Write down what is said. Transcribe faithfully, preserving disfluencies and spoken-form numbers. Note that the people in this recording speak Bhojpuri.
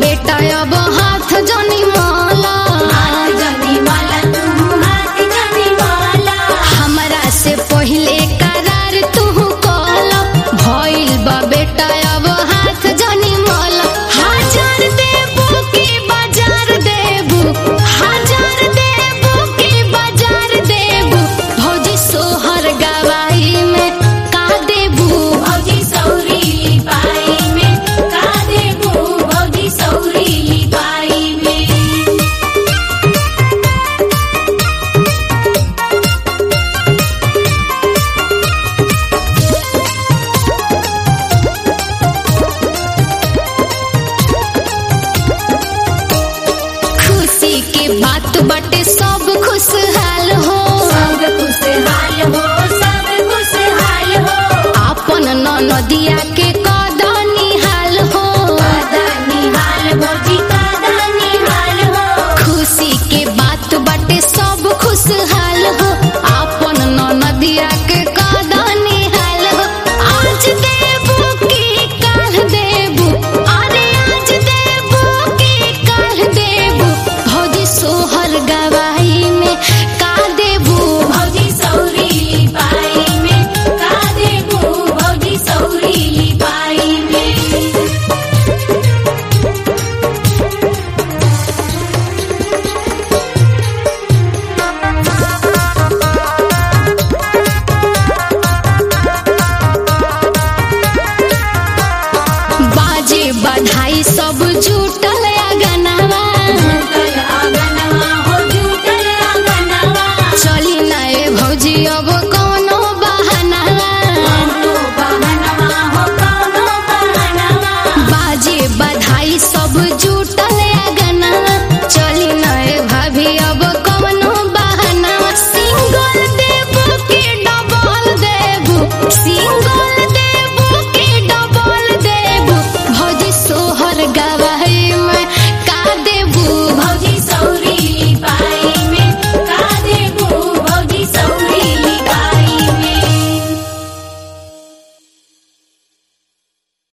बेटा अब हाथ जनी माला, हाथ जनी माला तू हाथ जनी माला। हमरा से पहले करार तू कल, भइल बा बेटा अब हाथ जनी माला। हजार देबू की बाजार देबू, हजार देबू की बाजार देबू, भौजी सोहर गवाई में का देबू, भौजी सौरी पाई में का देबू, भौजी सौरी पाई में। खुशी के बात बाटे सब खुशहाल हो, सब खुशहाल हो, सब खुशहाल हो। आपन ननदिया के कदनी हाल हो, कादानी हाल भौजी कादानी हाल हो। खुशी के बात बाटे सब खुशहाल हो, आपन ननदिया के कदनी हाल हो। आज देबू की काल देबू, अरे आज देबू की काल देबू, भौजी सोहर गवाई में का देबू, भौजी सौरी पाई में का देबू, भौजी सौरी पाई में। बाजे बधाई सब जुटल